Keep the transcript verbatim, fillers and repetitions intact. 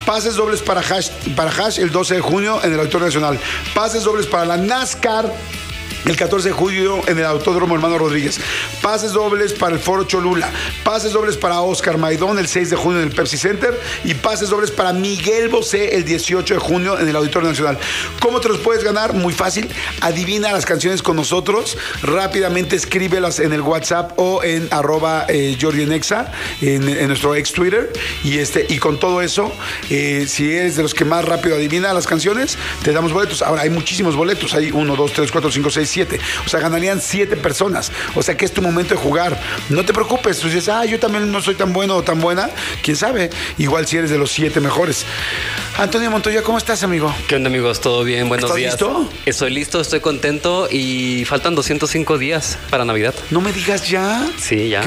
Pases dobles para Hash, para Hash el doce de junio en el Auditorio Nacional. Pases dobles para la NASCAR el catorce de julio en el Autódromo Hermano Rodríguez. Pases dobles para el Foro Cholula. Pases dobles para Oscar Maidón el seis de junio en el Pepsi Center. Y pases dobles para Miguel Bosé el dieciocho de junio en el Auditorio Nacional. ¿Cómo te los puedes ganar? Muy fácil. Adivina las canciones con nosotros. Rápidamente escríbelas en el WhatsApp o en arroba eh, Jordi en Exa, en, en nuestro ex Twitter. Y, este, y con todo eso, eh, si eres de los que más rápido adivina las canciones, te damos boletos. Ahora, hay muchísimos boletos. Hay uno, dos, tres, cuatro, cinco, seis, siete. O sea, ganarían siete personas. O sea, que es tu momento de jugar. No te preocupes. Tú dices, ah, yo también no soy tan bueno o tan buena. ¿Quién sabe? Igual si eres de los siete mejores. Antonio Montoya, ¿cómo estás, amigo? ¿Qué onda, amigos? ¿Todo bien? Buenos ¿Estás días. listo? Estoy listo, estoy contento y faltan doscientos cinco días para Navidad. No me digas ya. Sí, ya.